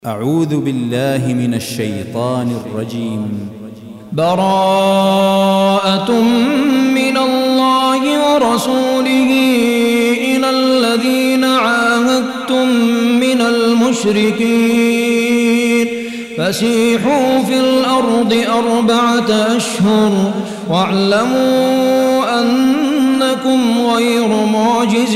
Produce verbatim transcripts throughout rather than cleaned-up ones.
أعوذ بالله من الشيطان الرجيم. براءة من الله ورسوله إلى الذين عاهدتم من المشركين فسيحوا في الأرض أربعة أشهر واعلموا أنكم غير معجز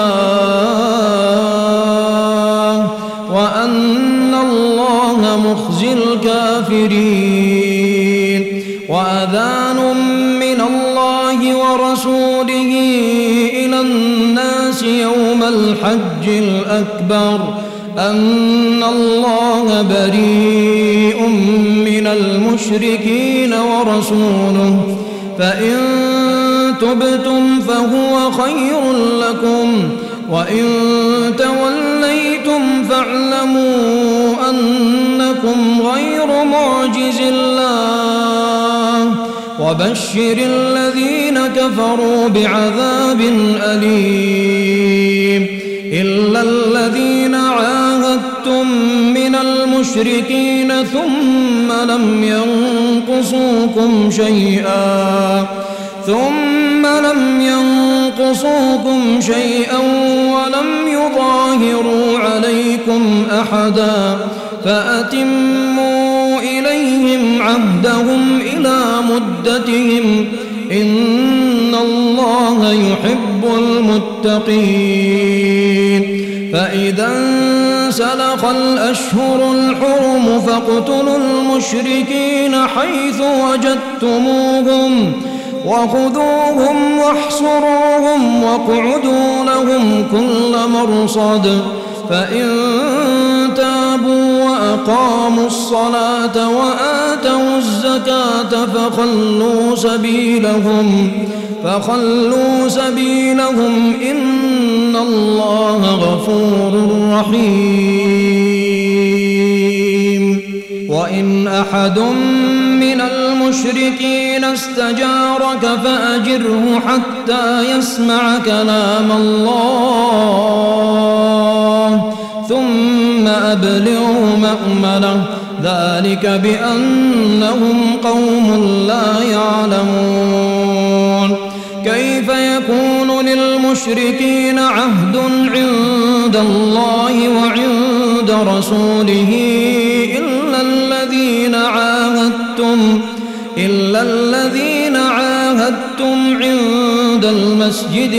الله وأن الله مخزي الكافرين. وأذان من الله ورسوله إلى الناس يوم الحج الأكبر أن الله بريء من المشركين ورسوله فإن تبتم فهو خير لكم وإن توليتم فاعلموا أنكم غير معجز الله وبشر الذين كفروا بعذاب أليم. إلا الذين عاهدتم من المشركين ثم لم ينقصوكم شيئا ثم لم ينقصوكم شيئا ولم يظاهروا عليكم أحدا فأتموا إليهم عهدهم إلى مدتهم إن الله يحب المتقين. فإذا انسلخ الأشهر الحرم فاقتلوا المشركين حيث وجدتموهم وخذوهم واحصروهم واقعدوا لهم كل مرصد فإن تابوا وأقاموا الصلاة وآتوا الزكاة فخلوا سبيلهم فخلوا سبيلهم إن الله غفور رحيم. وإن أحد من المشركين استجارك فأجره حتى يسمع كلام الله ثم أبلغه مأمنه ذلك بأنهم قوم لا يعلمون. كيف يكون للمشركين عهد عند الله وعند رسوله إلا الذين عاهدتم إلا الذين عاهدتم عند المسجد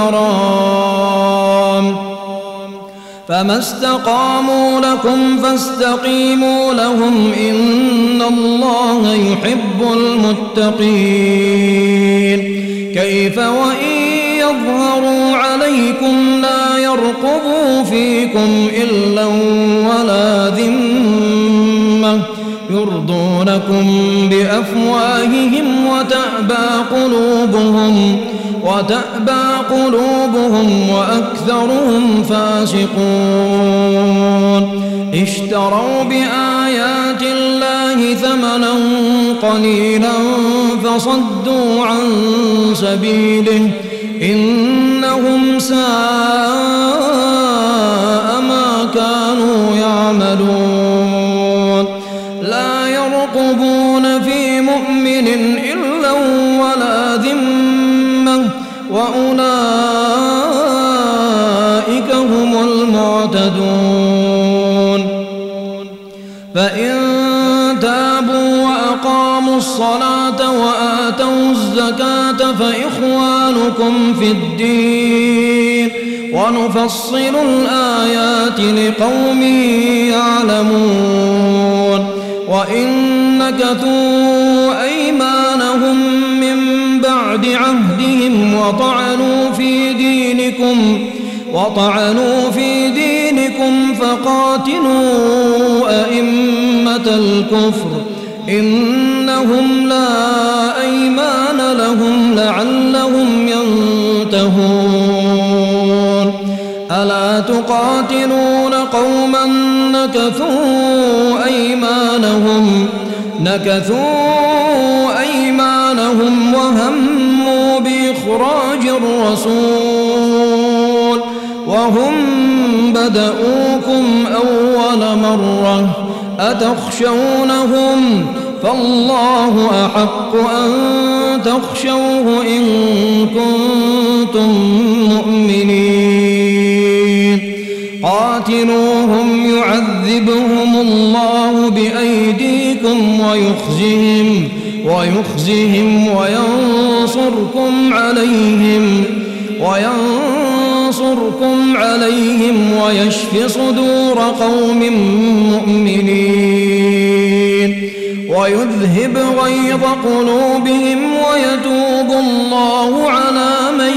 الحرام فما استقاموا لكم فاستقيموا لهم إن الله يحب المتقين. كيف وإن يظهروا عليكم لا يرقبوا فيكم إلا ولا ذمة يرضونكم بأفواههم وتأبى قلوبهم وتأبى قلوبهم وأكثرهم فاسقون. اشتروا بآيات الله ثمنا قليلا فصدوا عن سبيله إنهم ساء ما كانوا يعملون. لا يرقبون في مؤمن إلا ولا ذمة وأولئك هم المعتدون. فإن تابوا وأقاموا الصلاة وآتوا الزكاة فإخوانكم في الدين ونفصل الآيات لقوم يعلمون. وإن نكثوا أيمانهم من بعد عهدهم وطعنوا في دينكم وطعنوا في دينكم فقاتلوا أئمة الكفر إنهم لا أيمان لهم لعلهم ينتهون. ألا تقاتلون قوما نكثوا أيمانهم نكثوا أيمانهم وهموا بإخراج الرسول وهم بدؤوكم أول مرة أتخشونهم فالله أحق أن تخشوه إن كنتم مؤمنين قاتلوهم يعذبهم الله بأيديكم ويخزهم ويخزهم وينصركم عليهم وينصركم عليهم ويشف صدور قوم مؤمنين ويذهب غيظ قلوبهم ويتوب الله على من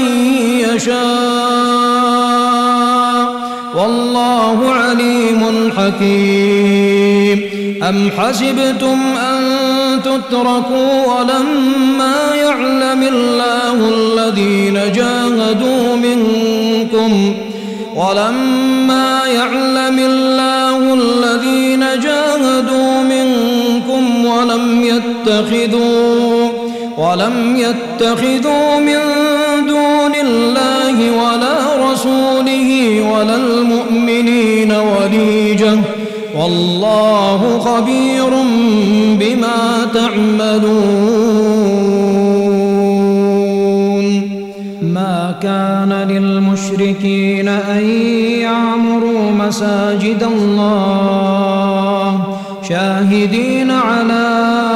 يشاء والله عليم حكيم أم حسبتم أن تتركوا ولما يعلم الله الذين جاهدوا منكم ولما يعلم الله الذين جاهدوا منكم ولم يتخذوا ولم يتخذوا من دون الله ولا رسوله ولا المؤمنين وليجة والله خبير بما تعملون ما كان للمشركين أن يعمروا مساجد الله شاهدين على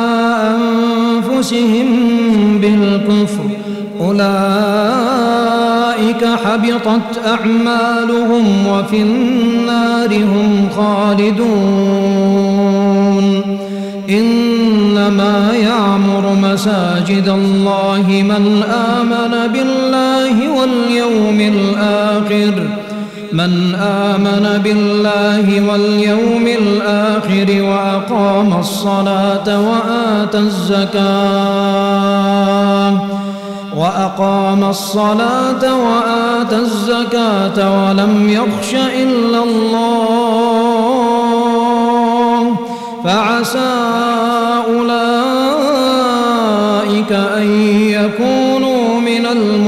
أنفسهم بالكفر أولئك حبطت أعمالهم وفي النار هم خالدون إنما يعمر مساجد الله من آمن بالله واليوم الآخر من آمن بالله واليوم الآخر وأقام الصلاة وآتى الزكاة وأقام الصلاة وآتى الزكاة ولم يخش إلا الله فعسى أولئك أن يكونوا من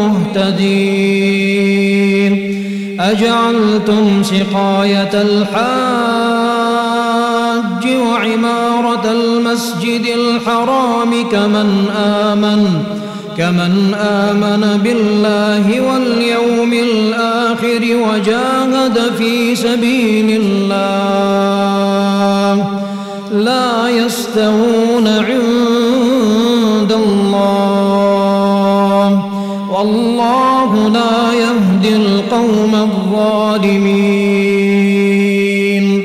المهتدين أجعلتم سقاية الحاج وعمارة المسجد الحرام كمن آمن كمن آمن بالله واليوم الآخر وجاهد في سبيل الله لا يستوون عند الله والله لا يهدي القوم الظالمين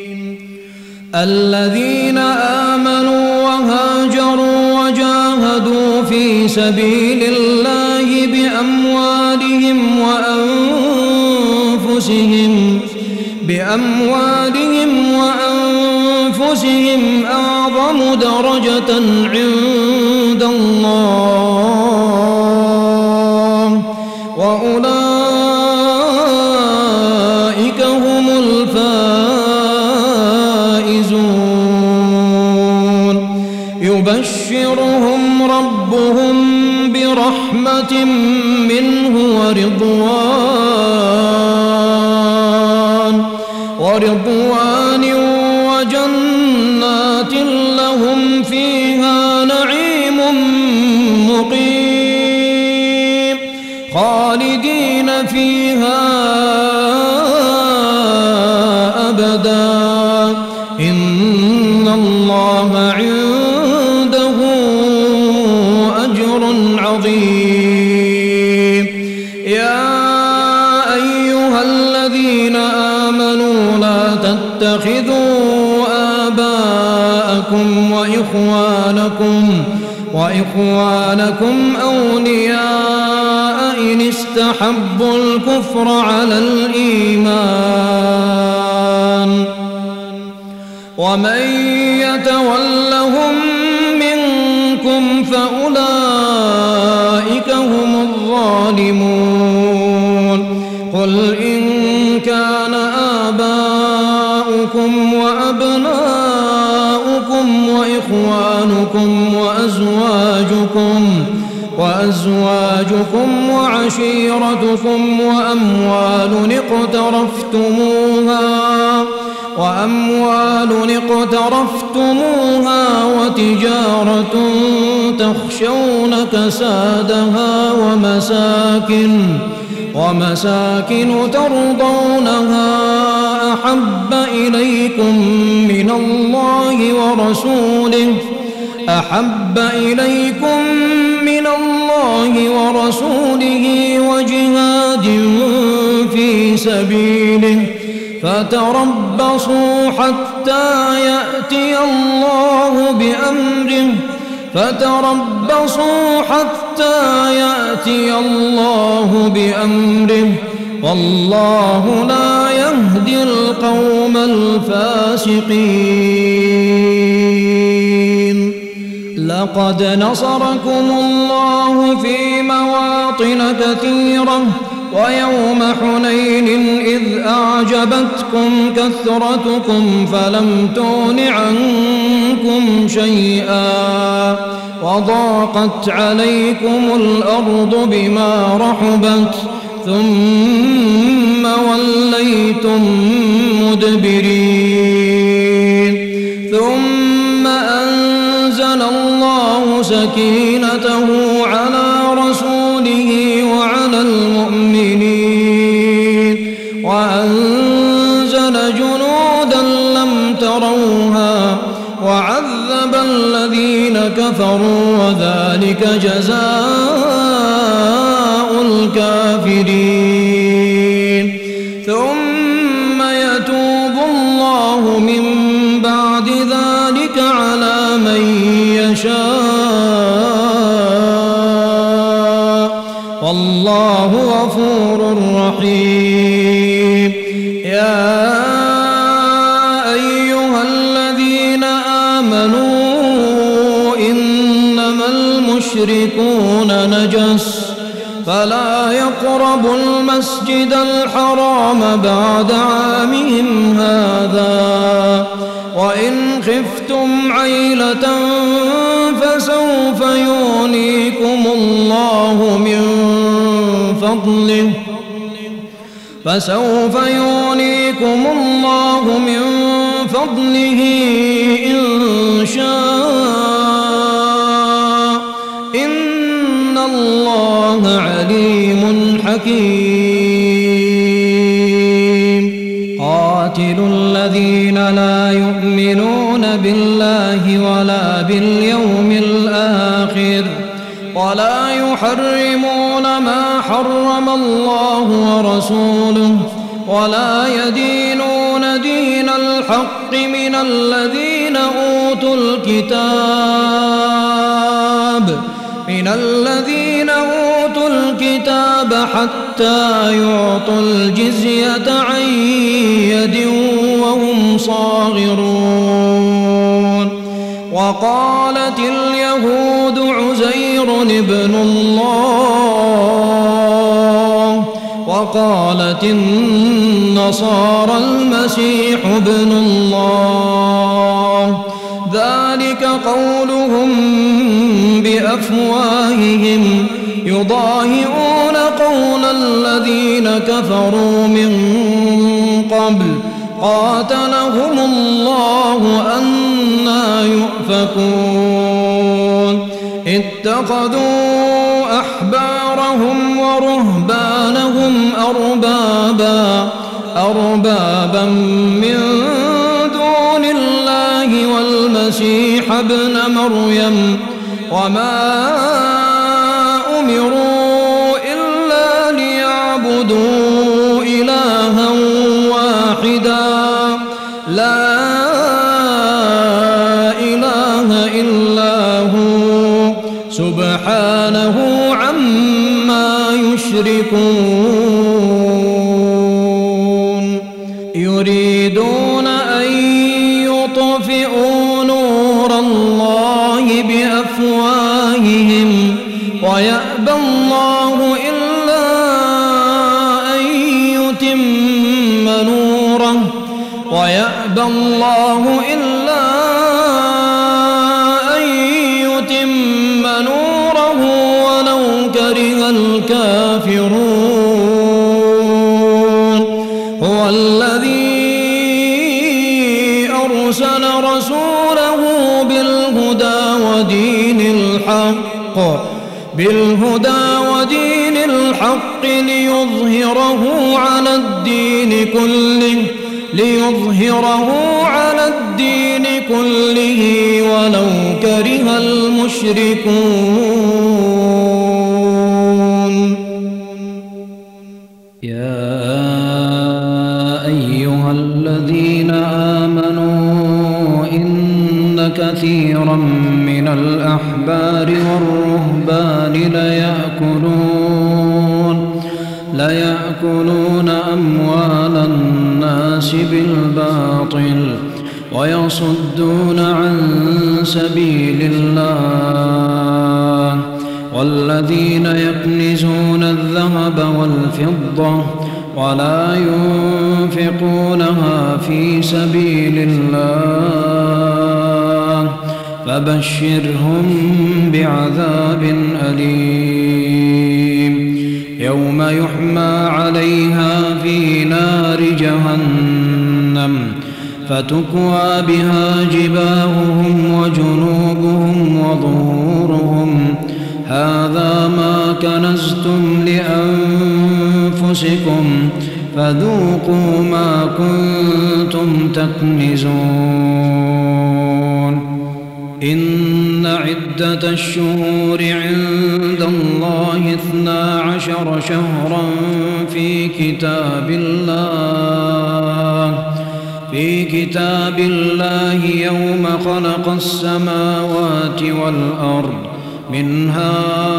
الذين آمنوا وهاجروا وجاهدوا في سبيل الله بأموالهم وأنفسهم بأموالهم وأنفسهم أعظم درجة عند الله وأولئك هم الفائزون يبشرهم ربهم برحمة منه ورضوان ورضوان وجنات لهم فيها نعيم مقيم خالدين فيها أبدا إن الله عنده أجر عظيم يا أيها الذين آمنوا لا تتخذوا آباءكم وإخوانكم وإخوانكم أولياء إن استحبوا الكفر على الإيمان ومن يتولهم منكم فأولئك هم الظالمون قل إن كان آباؤكم وأبناؤكم وإخوانكم وأزواجكم وأزواجكم وعشيرتكم وأموال اقترفتموها وأموال اقترفتموها وتجارة تخشون كسادها ومساكن ومساكن ترضونها أحب إليكم من الله ورسوله أحب إليكم من الله ورسوله وجهاد في سبيله فتربصوا حتى يأتي الله بأمره فتربصوا حتى يأتي الله بأمره والله لا يهدي القوم الفاسقين. لقد نصركم الله في مواطن كثيرة ويوم حنين إذ أعجبتكم كثرتكم فلم تغن عنكم شيئا وضاقت عليكم الأرض بما رحبت ثم وليتم مدبرين ثم أنزل الله سكينته على رسوله وعلى المؤمنين وأنزل جنودا لم تروها وعذب الذين كفروا وذلك جزاء الكافرين. ثم يتوب الله من بعد ذلك على من يشاء والله غفور رحيم. يا أيها الذين آمنوا إنما المشركون نجس فلا يقربوا المسجد الحرام بعد عامهم هذا وإن خفتم عيلة فسوف يغنيكم الله من فضله فسوف يغنيكم الله من فضله إن شاء إن الله عليم حكيم. قاتلوا الذين لا يؤمنون بالله ولا باليوم الآخر ولا يحرمون ما حرم الله ورسوله ولا يدينون دين الحق من الذين أوتوا الكتاب من الذين أوتوا الكتاب حتى يعطوا الجزية عن يد وهم صاغرون. وقالت اليهود عزير ابن الله وقالت النصارى المسيح ابن الله ذلك قولهم بأفواههم يضاهئون قول الذين كفروا من قبل قاتلهم الله أنى يؤفكون. اتخذوا أحبارهم ورهبانهم أربابا أربابا من دون الله والمسيح ابن مريم وما أمروا إلا ليعبدوا إلها واحدا لا إله إلا هو سبحانه عما يشركون. يريدون أن يطفئوا نور الله بأفواههم ويأبى الله إلا أن يتم نوره ويأبى الله إلا أن يتم نوره ولو رسوله بالهدى ودين الحق بالهدى ودين الحق ليظهره على الدين كله ليظهره على الدين كله ولو كره المشركون. يا أيها الذين آمنوا إن كثيرا من الأحبار والرهبان ليأكلون ليأكلون أموال الناس بالباطل ويصدون عن سبيل الله والذين يكنزون الذهب والفضة ولا ينفقونها في سبيل الله فبشرهم بعذاب أليم يوم يحمى عليها في نار جهنم فتكوى بها جباههم وجنوبهم وظهورهم هذا ما كنزتم لأنفسكم فذوقوا ما كنتم تكنزون. إن عدة الشهور عند الله اثنا عشر شهرا في كتاب الله في كتاب الله يوم خلق السماوات والأرض منها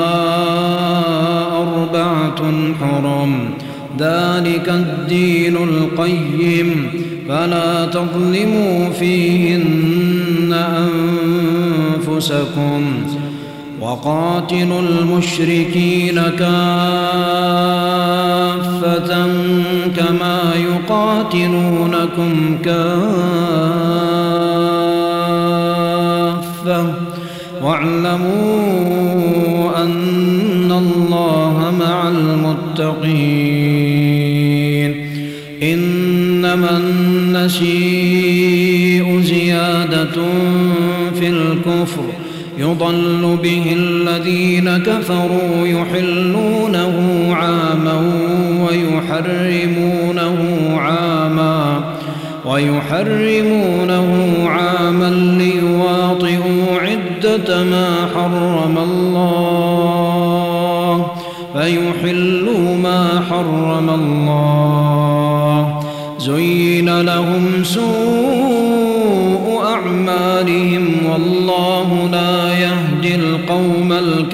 أربعة حرم ذلك الدين القيم فلا تظلموا فيهن أنفسكم وقاتلوا المشركين كافة كما يقاتلونكم كافة واعلموا أن الله مع المتقين. إنما النسيء زيادة في الكفر يضل به الذين كفروا يحلونه عاما ويحرمونه عاما ويحرمونه عاما ليواطئوا عدة ما حرم الله فيحلوا ما حرم الله. زين لهم سوء أعمالهم والله لا يهدي القوم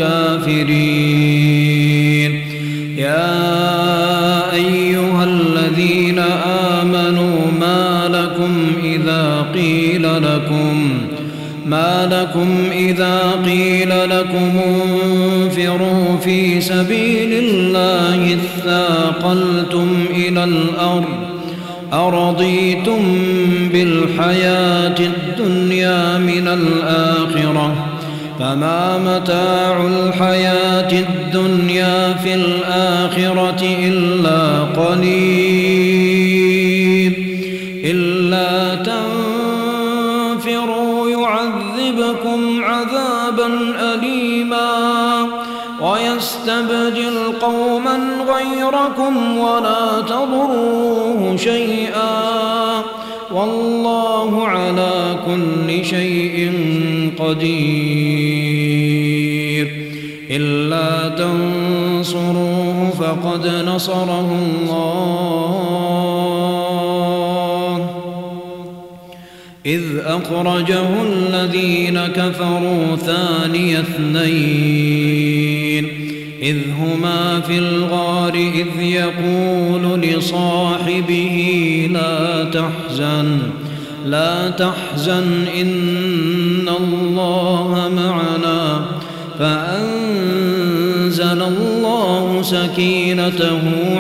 الكافرين. يا أيها الذين آمنوا ما لكم إذا قيل لكم ما لكم إذا قيل لكم انفروا في سبيل الله اثاقلتم إلى الأرض أرضيتم بالحياة الدنيا من الآخرة فما متاع الحياة الدنيا في الآخرة إلا قليل. إلا تنفروا يعذبكم عذابا أليما ويستبدل قوما غيركم ولا تضروه شيئا والله على كل شيء قدير. إلا تنصروه فقد نصره الله إذ أخرجه الذين كفروا ثاني اثنين إذ هما في الغار إذ يقول لصاحبه لا تحزن لا تحزن إن الله معنا فأنزل الله سكينته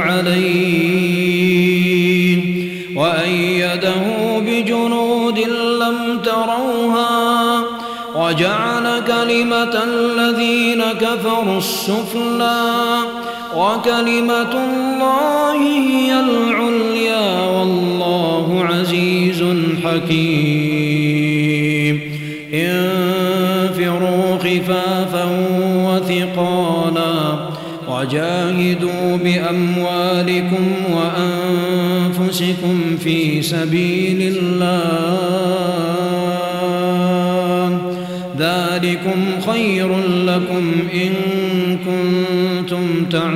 عليه وأيده بجنود لم تروها وجعل كلمة الذين كفروا السفلى وكلمة الله هي العليا والله عزيز حكيم. وجاهدوا بأموالكم وأنفسكم في سبيل الله ذلكم خير لكم إن كنتم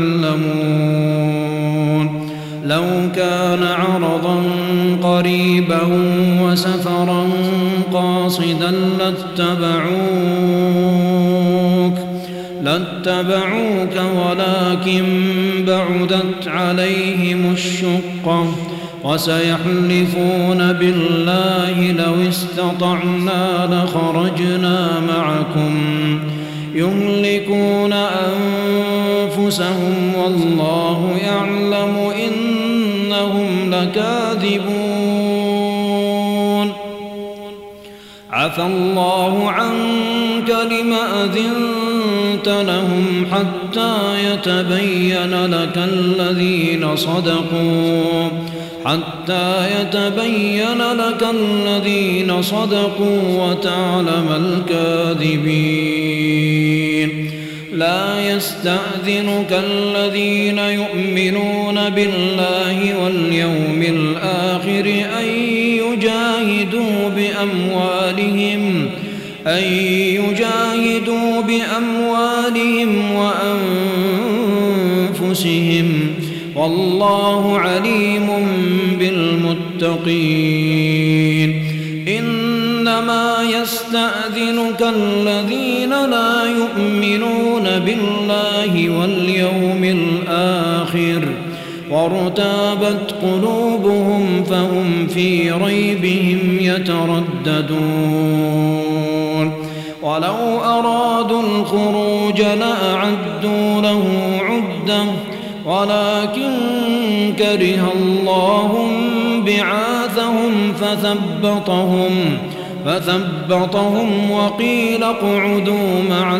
تعلمون لو كان عرضا قريبا وسفرا قاصدا لاتبعوك لاتبعوك ولكن بعدت عليهم الشقة وسيحلفون بالله لو استطعنا لخرجنا معكم يهلكون أنفسهم والله يعلم إنهم لكاذبون عفى الله عنك لم أذنت لهم حتى يتبين لك الذين صدقوا حتى يتبين لك الذين صدقوا وتعلم الكاذبين لا يستأذنك الذين يؤمنون بالله واليوم الآخر أن يجاهدوا بأموالهم أن يجاهدوا بأموالهم وأنفسهم والله عليم بالمتقين إنما يستأذنك الذين لا يؤمنون بالله واليوم الآخر وارتابت قلوبهم فهم في ريبهم يترددون ولو أرادوا الخروج لأعدوا له عدة ولكن كره الله بعاثهم فثبطهم فثبطهم وقيل اقعدوا مع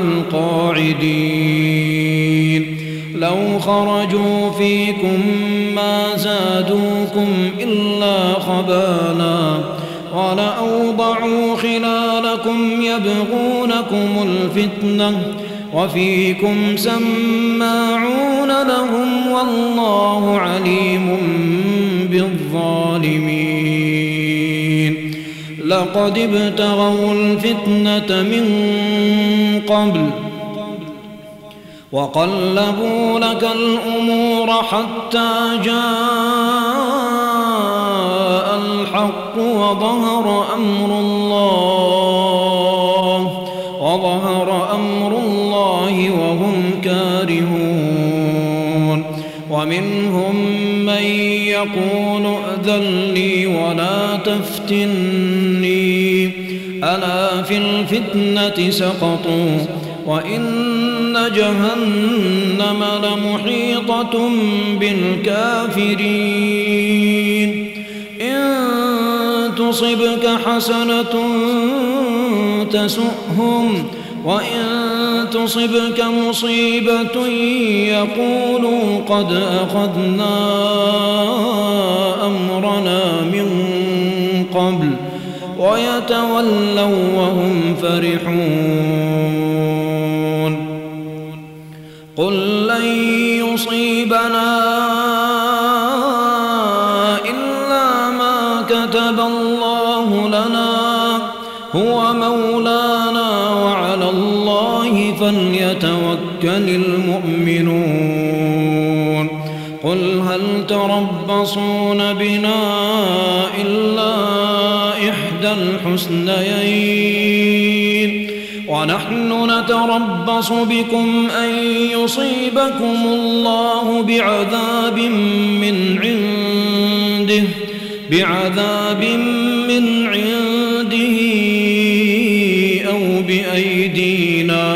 القاعدين لو خرجوا فيكم ما زادوكم إلا خبالا ولأوضعوا خلالكم يبغونكم الفتنة وفيكم سماعون لهم والله عليم بالظالمين لقد ابتغوا الفتنة من قبل وقلبوا لك الأمور حتى جاء الحق وظهر أمر الله وظهر أمر الله وهم كارهون ومنهم من يقول ائذن لي ولا تفتني ألا في الفتنة سقطوا وإن جهنم لمحيطة بالكافرين إن تصبك حسنة تسؤهم وإن تصبك مصيبة يقولوا قد أخذنا أمرنا من قبل ويتولوا وهم فرحون قل لن يصيبنا إلا ما كتب الله لنا هو مولانا وعلى الله فليتوكل المؤمنون قل هل تربصون بنا إلا إحدى الحسنيين ونحن نتربص بكم أن يصيبكم الله بعذاب من عنده بعذاب من عنده أو بأيدينا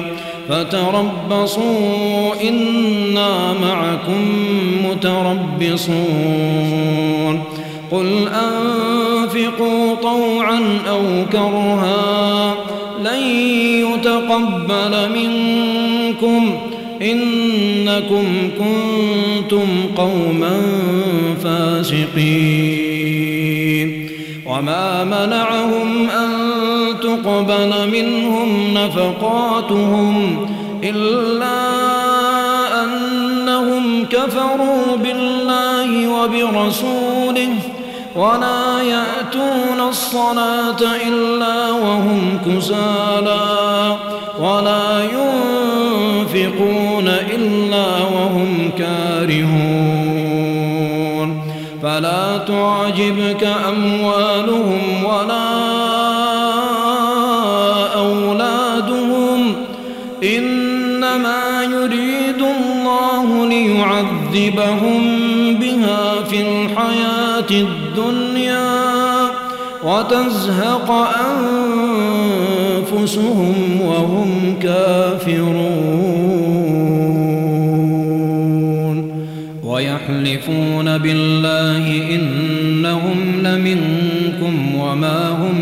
فتربصوا إنا معكم متربصون قل أنفقوا طوعا أو كرها لن يتقبل منكم إنكم كنتم قوما فاسقين وما منعهم أن تقبل منهم نفقاتهم إلا أن كفروا بالله وبرسوله ولا يأتون الصلاة إلا وهم كسالى ولا ينفقون إلا وهم كارهون فلا تعجبك أموالهم ولا أولادهم إنما يريد الله ليعذبهم بها في الحياة الدنيا وتزهق أنفسهم وهم كافرون ويحلفون بالله إنهم لمنكم وما هم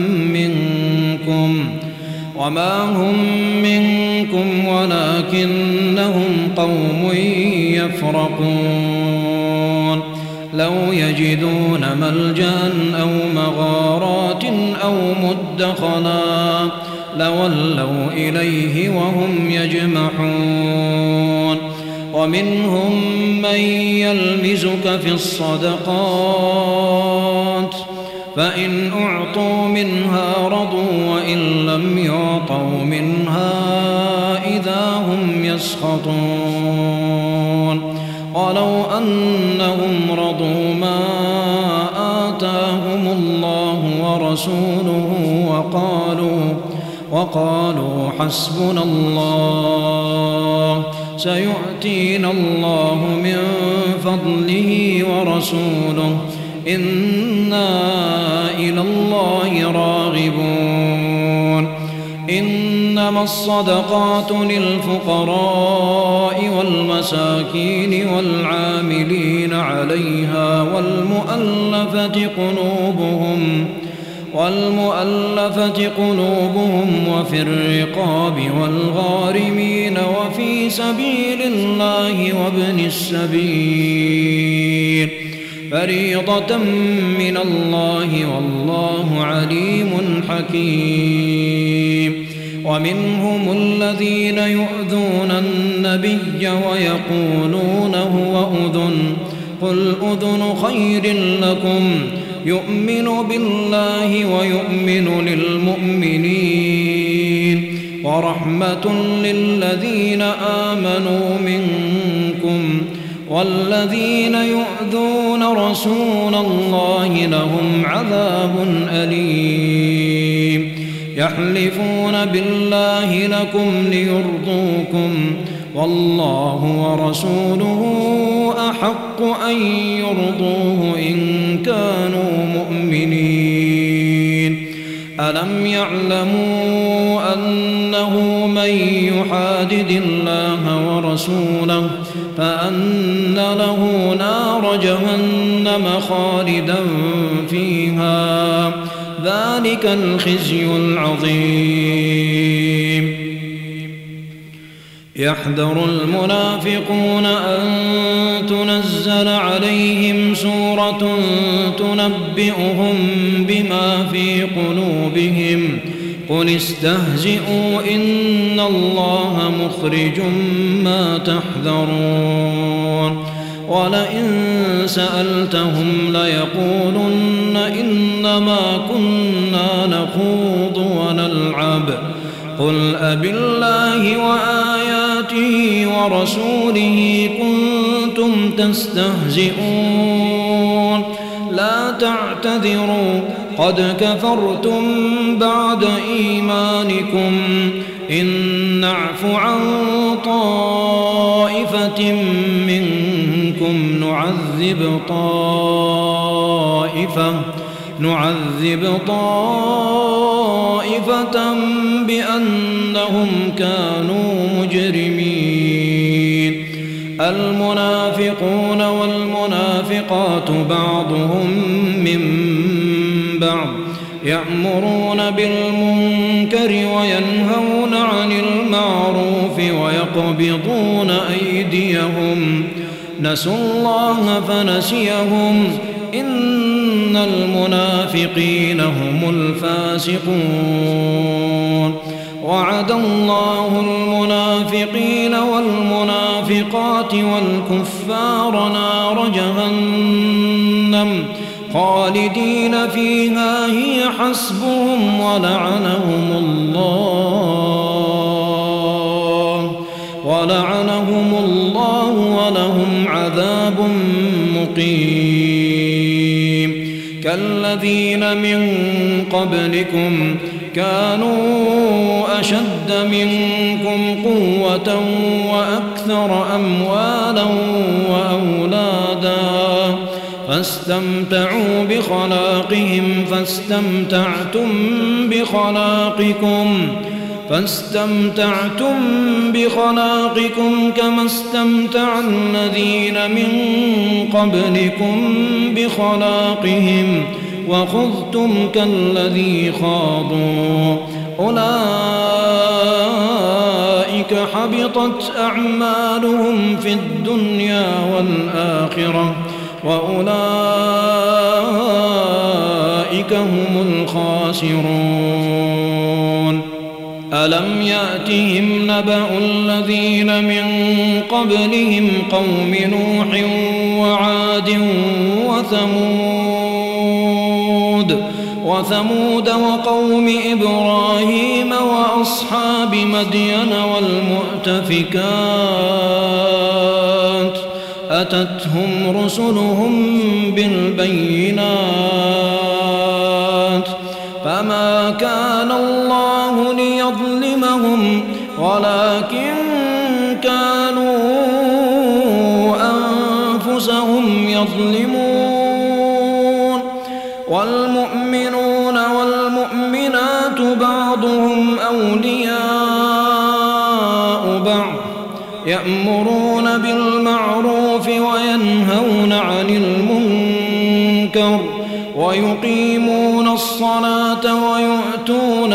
منكم وما هم منكم ولكنهم قوم يفرقون لو يجدون ملجأ أو مغارات أو مدخلا لولوا إليه وهم يجمحون ومنهم من يلمزك في الصدقات فإن أعطوا منها رضوا وإن لم يعطوا منها إذا هم يسخطون ولو أنهم رضوا ما آتاهم الله ورسوله وقالوا وقالوا حسبنا الله سيؤتينا الله من فضله ورسوله إنا إلى الله راغبون إنما الصدقات للفقراء والمساكين والعاملين عليها والمؤلفة قلوبهم والمؤلفة قلوبهم وفي الرقاب والغارمين وفي سبيل الله وابن السبيل فريضة من الله والله عليم حكيم ومنهم الذين يؤذون النبي ويقولون هو أذن قل أذن خير لكم يؤمن بالله ويؤمن للمؤمنين ورحمة للذين آمنوا منكم والذين يؤذون رسول الله لهم عذاب أليم يحلفون بالله لكم ليرضوكم والله ورسوله أحق أن يرضوه إن كانوا مؤمنين ألم يعلموا أنه من يحادد الله ورسوله فأن له نار جهنم خالدا فيها ذلك الخزي العظيم يحذر المنافقون أن تنزل عليهم سورة تنبئهم بما في قلوبهم قل استهزئوا إن الله مخرج ما تحذرون ولئن سألتهم ليقولن إنما كنا نخوض ونلعب قل أبالله وآياته ورسوله كنتم تستهزئون لا تعتذروا قد كفرتم بعد إيمانكم إن نعف عن طائفة منكم نعذب طائفة نعذب طائفة بأنهم كانوا مجرمين المنافقون والمنافقات بعضهم من بعض يأمرون بالمنكر وينهون عن المعروف ويقبضون أيديهم نسوا الله فنسيهم إن المنافقين هم الفاسقون وعد الله المنافقين والمنافقات المنافقات والكفار نار جهنم خالدين فيها هي حسبهم ولعنهم الله ولعنهم الله ولهم عذاب مقيم كالذين من قبلكم كانوا أشد منكم قوة وأكثر أموالا وأولادا فاستمتعوا بخلاقهم فاستمتعتم بخلاقكم فاستمتعتم بخلاقكم كما استمتع الذين من قبلكم بخلاقهم وخذتم كالذي خاضوا أولئك حبطت أعمالهم في الدنيا والآخرة وأولئك هم الخاسرون ألم يأتهم نبأ الذين من قبلهم قوم نوح وعاد وثمود وثمود وقوم إبراهيم وأصحاب مدين والمؤتفكات أتتهم رسلهم بالبينات فما كان الله ليظلمهم ولكن كانوا أنفسهم يظلمون والمؤمنون والمؤمنات بعضهم أولياء بعض يأمرون بالمعروف وينهون عن المنكر ويقيمون الصلاة ويؤتون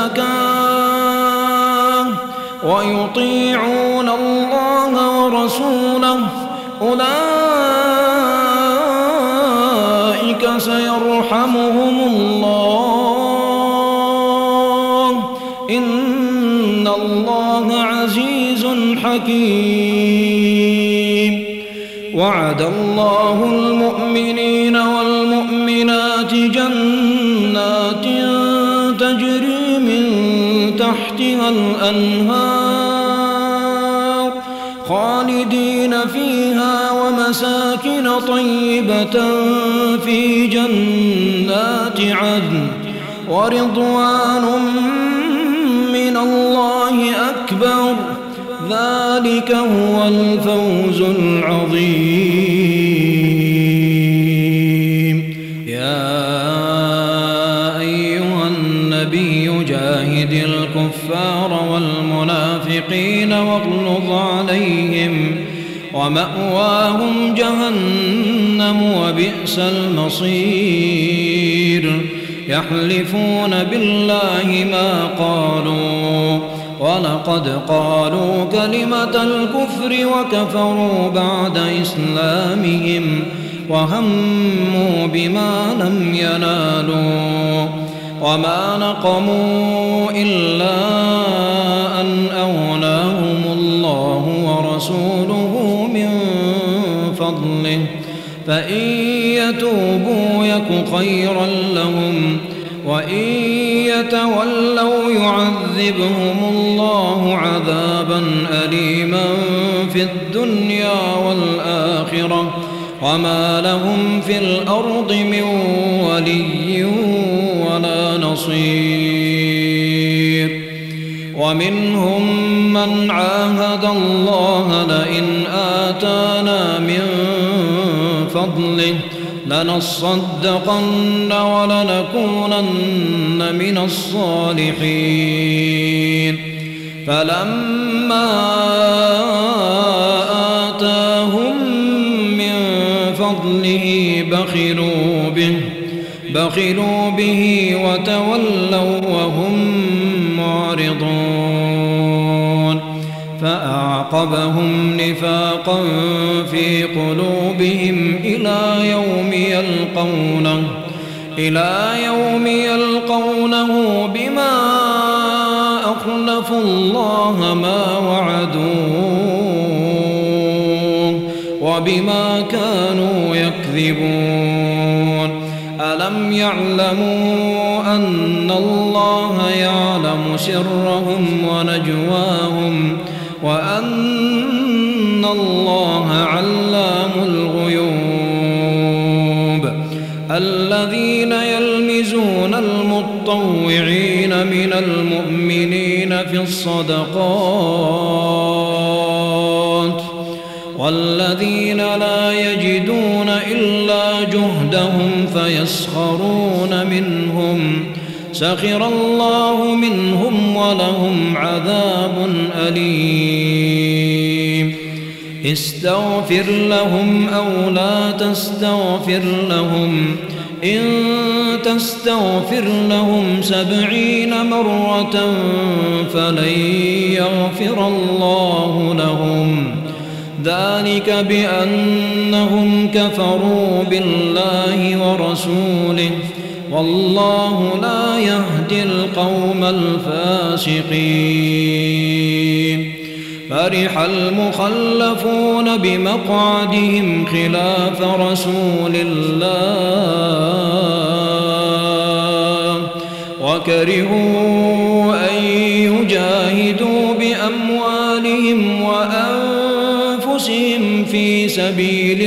الزكاة ويطيعون الله ورسوله أولئك سيرحمهم الله إن الله عزيز حكيم وعد الله المؤمنين والمؤمنات جنات تجري من تحتها الأنهار خالدين فيها ومساكن طيبة في جنات عدن ورضوان من الله أكبر ذلك هو الفوز العظيم يا أيها النبي جاهد الكفار والمنافقين واغلظ عليهم ومأواهم جهنم وبئس المصير يحلفون بالله ما قالوا ولقد قالوا كلمة الكفر وكفروا بعد إسلامهم وهموا بما لم ينالوا وما نقموا إلا أن أغناهم الله ورسوله من فضله فإن يتوبوا يك خيرا لهم وإن يتولوا يعذبهم الله عذابا أليما في الدنيا والآخرة وما لهم في الأرض من ولي ولا نصير ومنهم من عاهد الله لئن آتانا من فضله لنصدقن ولنكونن من الصالحين فلما آتاهم من فضله بخلوا به بخلوا به وتولوا وهم معرضون فأعقبهم نفاقا في قلوبهم إلى يوم يلقونه إلى يوم يلقونه بما أخلفوا الله ما وعدوه وبما كانوا يكذبون ألم يعلموا أن الله يعلم سرهم ونجواهم وأن الله علام الغيوب الذين يلمزون المطوعين من المؤمنين في الصدقات والذين لا يجدون إلا جهدهم فيسخرون منهم سخر الله منهم ولهم عذاب أليم استغفر لهم أو لا تستغفر لهم إن تستغفر لهم سبعين مرة فلن يغفر الله لهم ذلك بأنهم كفروا بالله ورسوله والله لا يهدي القوم الفاسقين فرح المخلفون بمقعدهم خلاف رسول الله وكرهوا أن يجاهدوا بأموالهم وأنفسهم في سبيل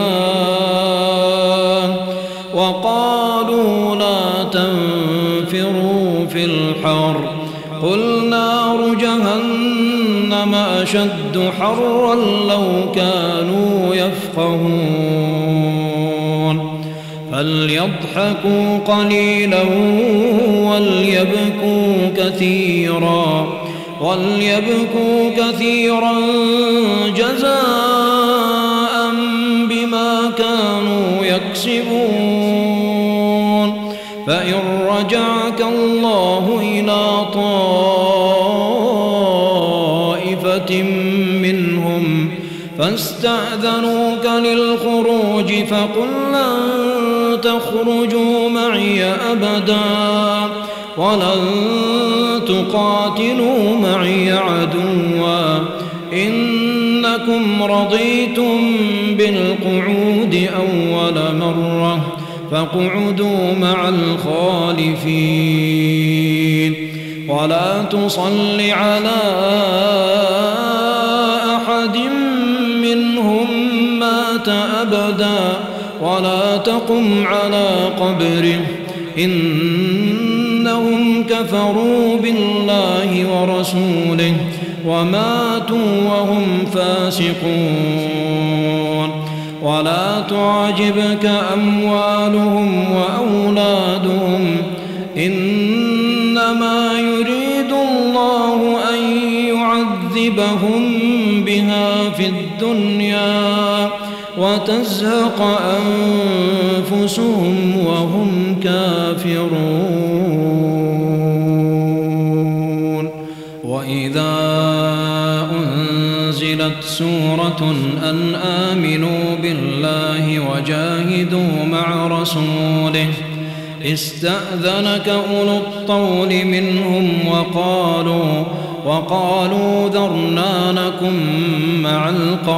الله وقالوا لا تنفروا في الحر قل نار جهنم أشد حرا لو كانوا يفقهون فليضحكوا قليلا وليبكوا كثيرا وليبكوا كثيرا جزاء بما كانوا يكسبون فإن رجعك الله إلى طائفة منهم فاستأذنوك للخروج فقل لن تخرجوا معي أبدا ولن تقاتلوا معي عدوا إنكم رضيتم بالقعود أول مرة فاقعدوا مع الخالفين ولا تصل على أحد منهم مات أبدا ولا تقم على قبره إنهم كفروا بالله ورسوله وماتوا وهم فاسقون ولا تعجبك أموالهم وأولادهم إنما يريد الله أن يعذبهم بها في الدنيا وتزهق أنفسهم وهم كافرون وإذا أنزلت سورة أن آمنوا بالله وجاهدوا مع رسوله استأذنك أولو الطول منهم وقالوا وقالوا ذرنا نكن مع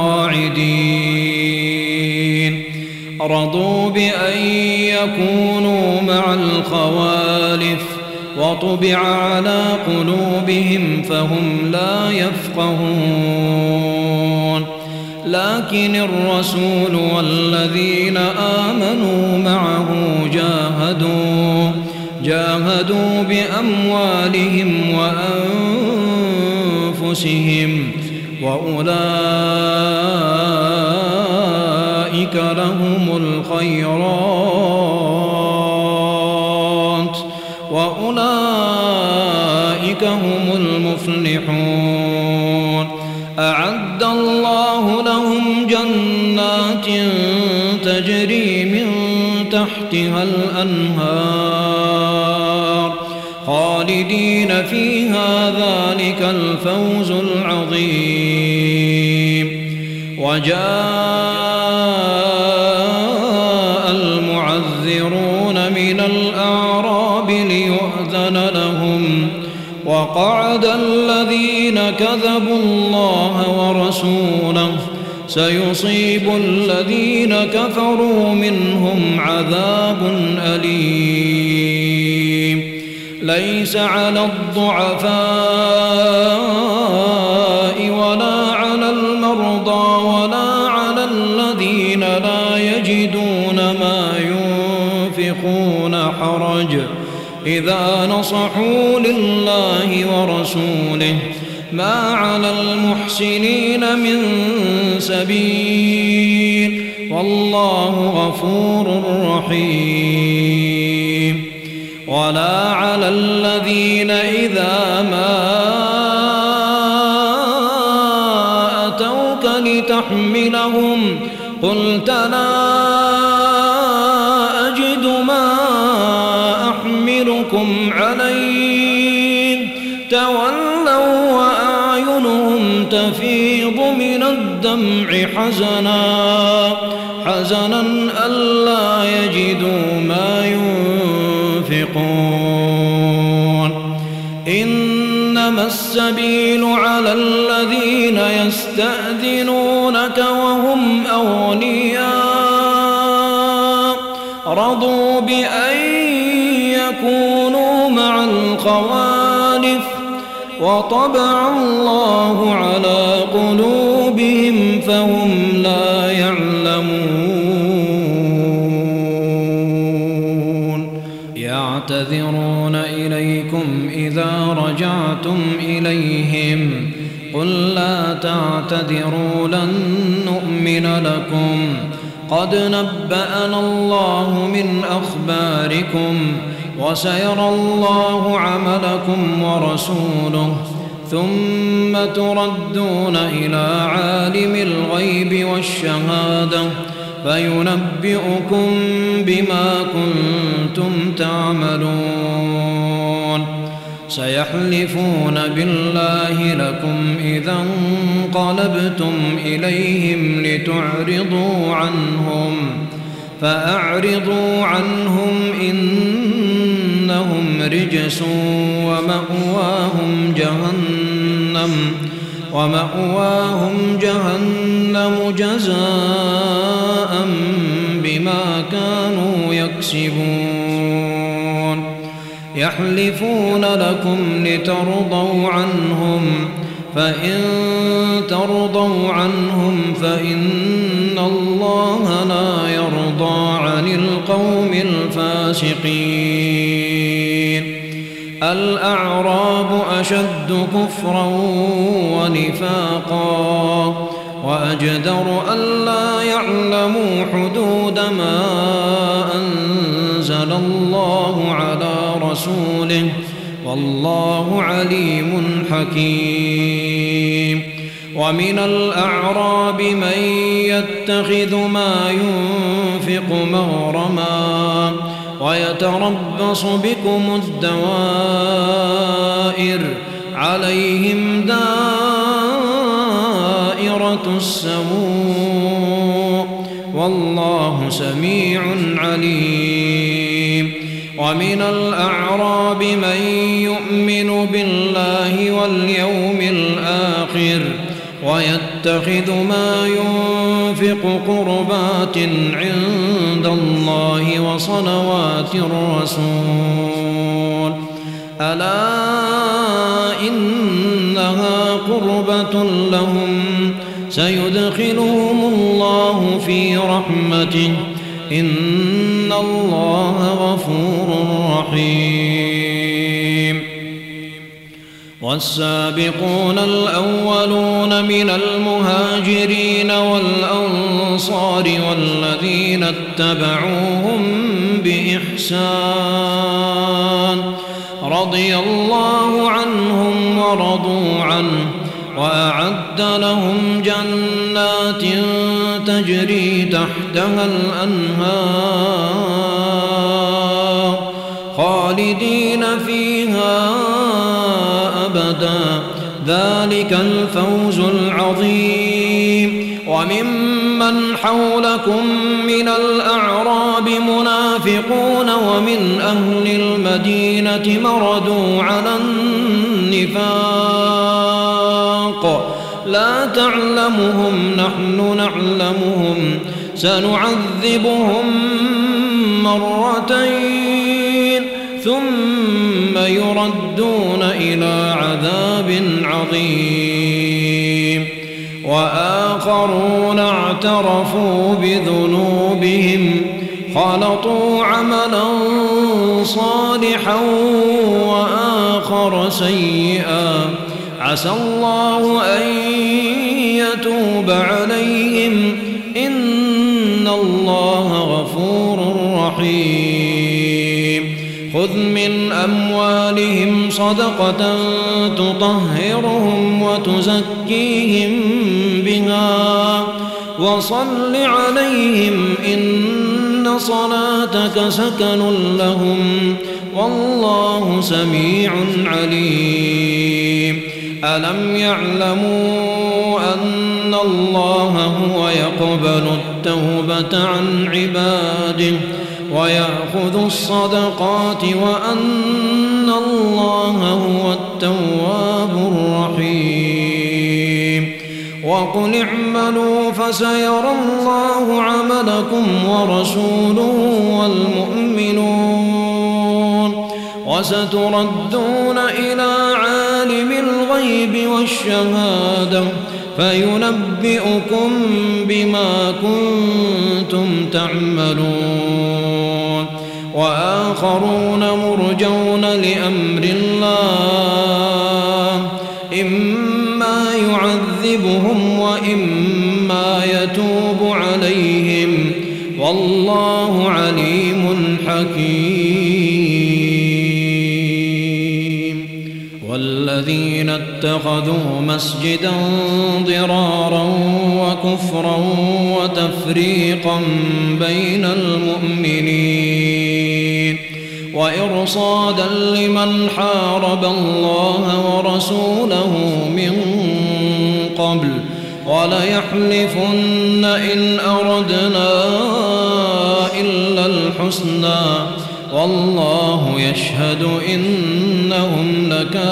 القاعدين رضوا بأن يكونوا مع الخوالف وطبع على قلوبهم فهم لا يفقهون لكن الرسول والذين آمنوا معه جاهدوا جاهدوا بأموالهم وأنفسهم وأولئك لهم الخيرات وأولئك هم المفلحون أعد الله لهم جنات تجري من تحتها الأنهار خالدين فيها ذلك الفوز العظيم وجاء المعذرون من الأعراب ليؤذن لهم وقعد الذين كذبوا الله ورسوله سيصيب الذين كفروا منهم عذاب أليم ليس على الضعفاء ولا على المرضى ولا على الذين لا يجدون ما ينفقون حرج إذا نصحوا لله ورسوله ما على المحسنين من سبيل والله غفور رحيم ولا على الذين إذا ما أتوك لتحملهم قلت لا أجد ما أحملكم عليه تولوا وأعينهم تفيض من الدمع حزنا حزنا ألا يجدوا ما ينفقون إنما السبيل على الذين يستأذنونك وهم أغنياء رضوا بأن يكونوا مع الخوالف وطبع الله على قلوبهم فهم لا يعلمون يعتذرون إليكم إذا رجعتم إليهم قل لا تعتذروا لن نؤمن لكم قد نبأنا الله من أخباركم وسيرى الله عملكم ورسوله ثم تردون إلى عالم الغيب والشهادة فينبئكم بما كنتم تعملون سيحلفون بالله لكم إذا انقلبتم إليهم لتعرضوا عنهم فأعرضوا عنهم إنهم رجس ومأواهم جهنم ومأواهم جهنم جزاء بما كانوا يكسبون يحلفون لكم لترضوا عنهم فإن ترضوا عنهم فإن الله لا يرضى عن القوم الفاسقين الأعراب أشد كفرا ونفاقا وأجدر ألا يعلموا حدود ما أنزل الله على رسوله والله عليم حكيم ومن الأعراب من يتخذ ما ينفق مغرما ويتربص بكم الدوائر عليهم دائرة السوء والله سميع عليم ومن الأعراب من يؤمن بالله واليوم الآخر ويتخذ ما ينفق قربات عند الله وصلوات الرسول ألا إنها قربة لهم سيدخلهم الله في رحمته إن الله غفور رحيم والسابقون الأولون من المهاجرين والأنصار والذين اتبعوهم بإحسان رضي الله عنهم ورضوا عنه وأعد لهم جنات تجري تحتها الأنهار خالدين فيها أبدا ذلك الفوز العظيم وممن حولكم من الأعراب منافقون ومن أهل المدينة مردوا على النفاق لا تعلمهم نحن نعلمهم سنعذبهم مرتين ثم يردون إلى عذاب عظيم وآخرون اعترفوا بذنوبهم خلطوا عملا صالحا وآخر سيئا عسى الله أن يتوب عليهم إن الله غفور رحيم خذ من أموالهم صدقة تطهرهم وتزكيهم بها وصل عليهم إن صلاتك سكن لهم والله سميع عليم ألم يعلموا أن الله هو يقبل التوبة عن عباده ويأخذ الصدقات وأن الله هو التواب الرحيم وقل اعملوا فسيرى الله عملكم ورسوله والمؤمنون وستردون إلى عالم الغيب والشهادة فينبئكم بما كنتم تعملون وآخرون مرجون لأمر الله إما يعذبهم وإما يتوب عليهم والله عليم حكيم والذين اتخذوا مسجدا ضرارا وكفرا وتفريقا بين المؤمنين وإرصادا لمن حارب الله ورسوله من قبل وليحلفن إن أردنا إلا الحسنى والله يشهد إنهم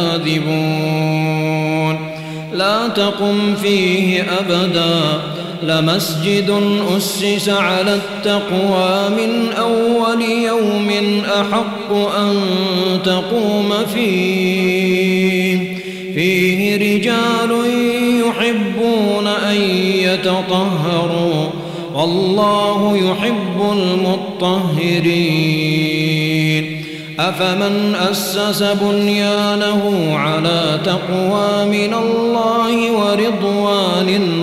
لكاذبون لا تقم فيه أبدا لمسجد أسس على التقوى من أول يوم أحق أن تقوم فيه فيه رجال يحبون أن يتطهروا والله يحب المطهرين أفمن أسس بنيانه على تقوى من الله ورضوان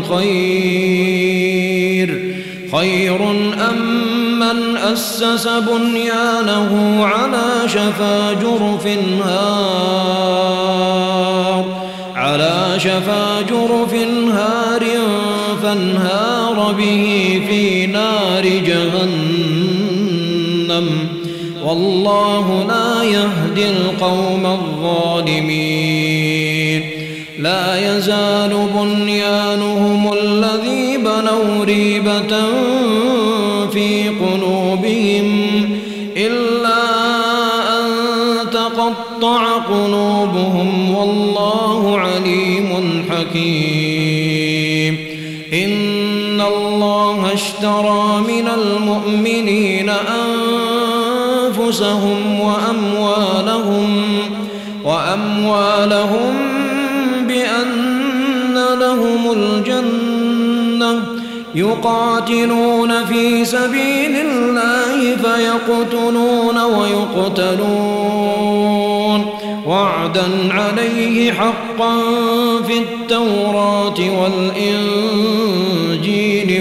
خير خير أم من أسس بنيانه على شفا جرف هار على شفا جرف هار فانهار به في نار جهنم والله لا يهدي القوم الظالمين لا يزال بنيانهم الذي بنوا ريبة في قلوبهم إلا أن تقطع قلوبهم والله عليم حكيم إن الله اشترى من المؤمنين أنفسهم وأموالهم وأموالهم بأن لهم الجنة يقاتلون في سبيل الله فيقتلون ويقتلون وعدا عليه حقا في التوراة والإنجيل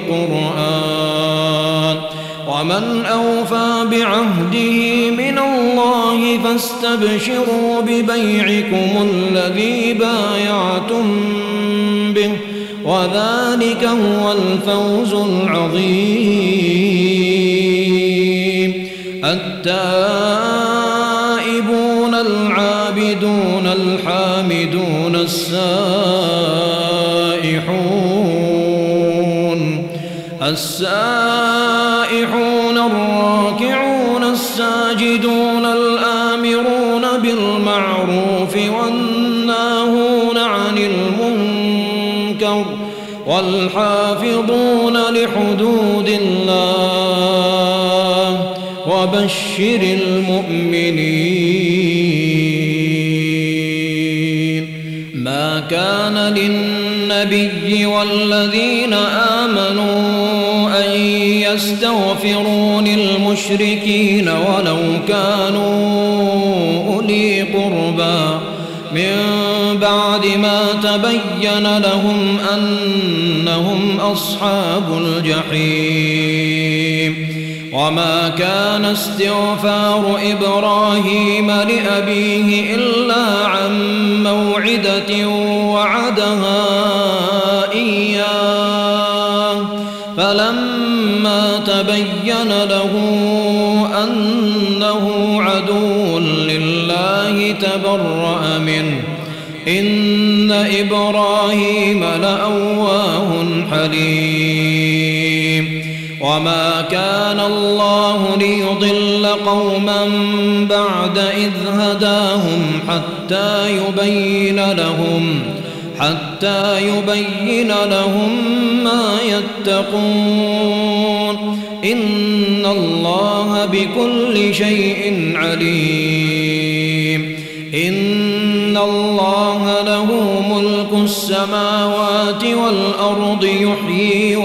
والقرآن ومن أوفى بعهده من الله فاستبشروا ببيعكم الذي بايعتم به وذلك هو الفوز العظيم التائبون العابدون الحامدون السائحون السائحون الراكعون الساجدون الآمرون بالمعروف والناهون عن المنكر والحافظون لحدود الله وبشر المؤمنين. ما كان للنبي والذين آمنوا أن يستغفروا للمشركين ولو كانوا أولي قربى من بعد ما تبين لهم أنهم أصحاب الجحيم. وما كان استغفار إبراهيم لأبيه إلا عن موعدة وعدها إياه فلما تبين له أنه عدو لله تبرأ منه إن إبراهيم لأواه حليم. وما كان الله ليضل قوما بعد إذ هداهم حتى يبين لهم حتى يبين لهم ما يتقون إن الله بكل شيء عليم. إن الله له ملك السماوات والأرض يحيي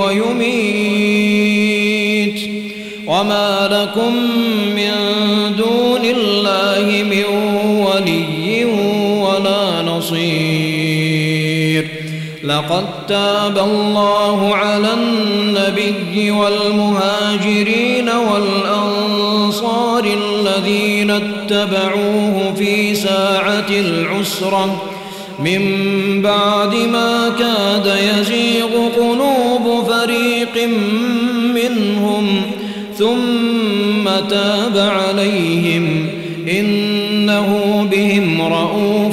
ويميت وما لكم من دون الله من ولي ولا نصير. لقد تاب الله على النبي والمهاجرين والأنصار الذين اتبعوه في ساعة العسرة من بعد ما كاد يزيغ قلوب فريق منهم ثم تاب عليهم إنه بهم رءوف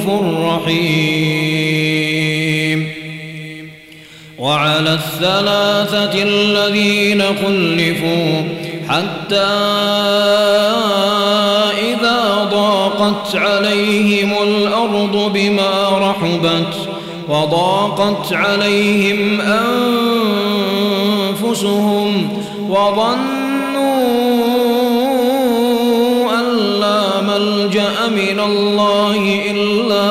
رحيم. وعلى الثلاثة الذين خلفوا حتى إذا ضاقت عليهم الأرض بما رحبت وضاقت عليهم أنفسهم وظنوا أن لا ملجأ من الله إلا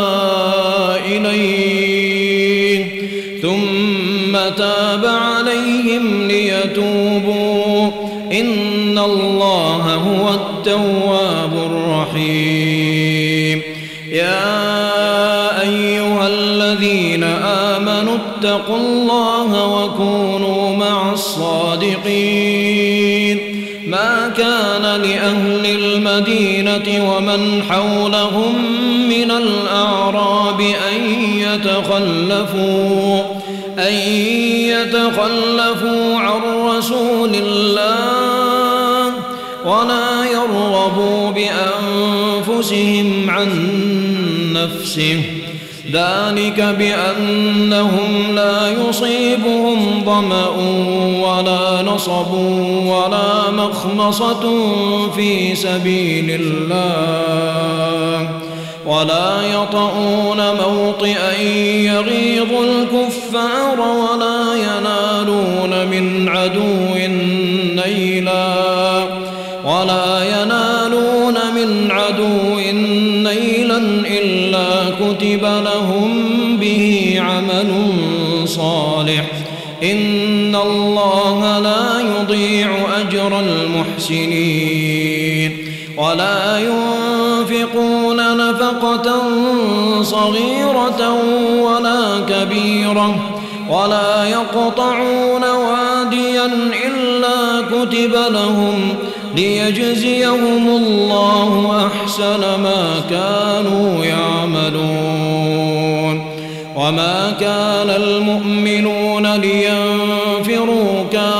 إليه ثم تاب عليهم ليتوبوا إن الله هو التواب الرحيم. يا أيها الذين آمنوا اتقوا الله وكونوا مع الصادقين. ما كان لأهل المدينة ومن حولهم من الأعراب أن يتخلفوا أن يتخلفوا عن رسول الله ولا يرغبوا بأنفسهم عن نفسه ذلك بأنهم لا يصيبهم ظمأ ولا نصب ولا مخمصة في سبيل الله ولا يطؤون موطئا يغيظ الكفار ولا ينالون من عدو نيلا ولا ينالون من عدو نيلا إلا كتب لهم به عمل صالح إن الله لا يضيع أجر المحسنين. ولا ينفقون نفقة صغيرة ولا كبيرة ولا يقطعون واديا إلا كتب لهم ليجزيهم الله أحسن ما كانوا يعملون. وما كان المؤمنون لينفروا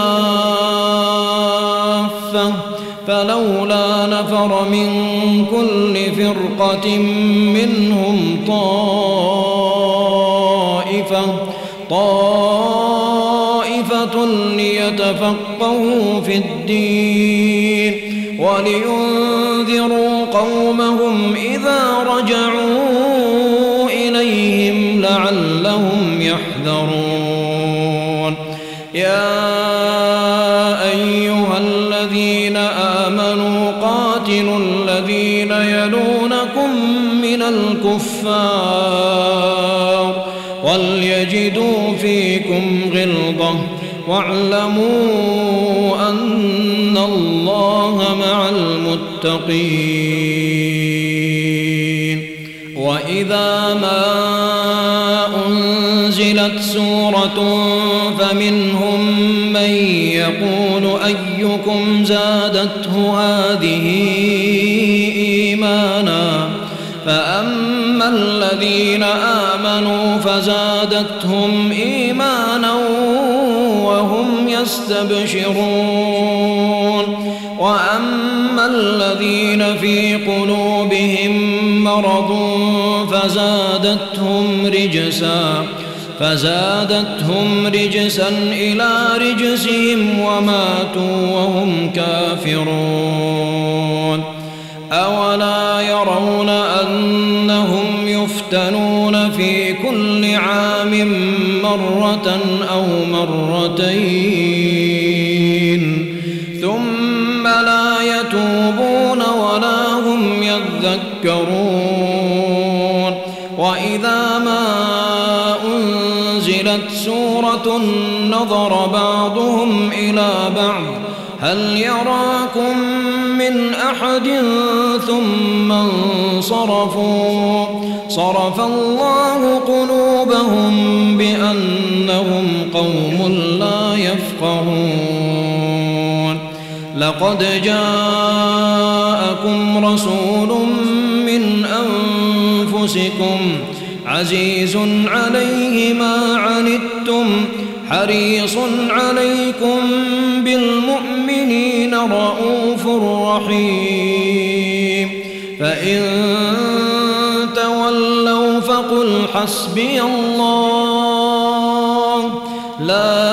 كافة فلولا نفر من كل فرقة منهم طائفة طائفة ليتفقهوا في الدين ولينذروا قومهم إذا رجعوا إليهم لعلهم يحذرون. الكفار وليجدوا فيكم غلظة واعلموا أن الله مع المتقين. وإذا ما أنزلت سورة فمنهم من يقول أيكم زادته هذه إيمانا فأما الذين آمنوا فزادتهم إيمانا وهم يستبشرون وأما الذين في قلوبهم مرض فزادتهم رجسا فزادتهم رجسا إلى رجسهم وماتوا وهم كافرون. أولا يرون أنهم يفتنون في كل عام مرة أو مرتين ثم لا يتوبون ولا هم يذكرون. وإذا ما أنزلت سورة نظر بعضهم إلى بعض هل يراكم من أحد ثم انصرفوا صرف الله قلوبهم بأنهم قوم لا يفقهون. لقد جاءكم رسول من أنفسكم عزيز عليه ما عنتم حريص عليكم بالمؤمنين رؤوف رحيم. فإن تولوا فقل حسبي الله لا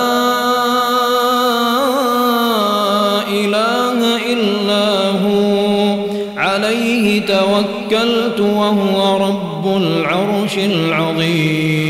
إله إلا هو عليه توكلت وهو رب العرش العظيم.